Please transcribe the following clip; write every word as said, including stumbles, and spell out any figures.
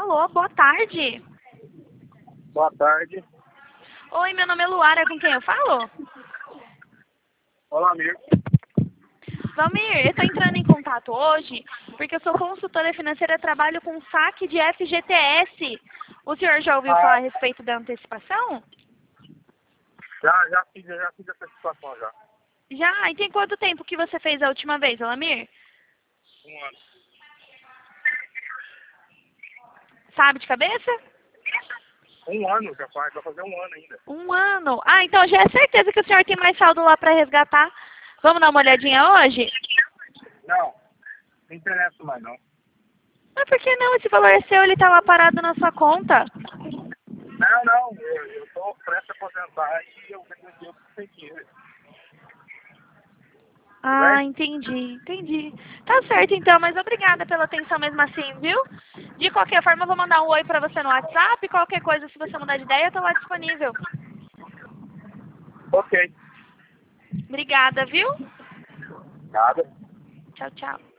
Alô, boa tarde. Boa tarde. Oi, meu nome é Luara, com quem eu falo? Olá, amigo. Valmir, eu estou entrando em contato hoje porque eu sou consultora financeira e trabalho com saque de F G T S. O senhor já ouviu Ah, falar a respeito da antecipação? já, já fiz, já fiz essa situação já. Já? E tem quanto tempo que você fez a última vez, Alamir? Um ano. Sabe de cabeça? Um ano já faz, vai fazer um ano ainda. Um ano. Ah, então já é certeza que o senhor tem mais saldo lá para resgatar. Vamos dar uma olhadinha hoje? Não, não interessa mais não. Mas por que não? Esse valor é seu, ele está lá parado na sua conta. Não, não, eu, eu tô prestes a aposentar e eu vendi o sem dinheiro. Ah, entendi, entendi. Tá certo então, mas obrigada pela atenção mesmo assim, viu? De qualquer forma, eu vou mandar um oi pra você no WhatsApp. Qualquer coisa, se você mudar de ideia, eu tô lá disponível. Ok. Obrigada, viu? Nada. Tchau, tchau.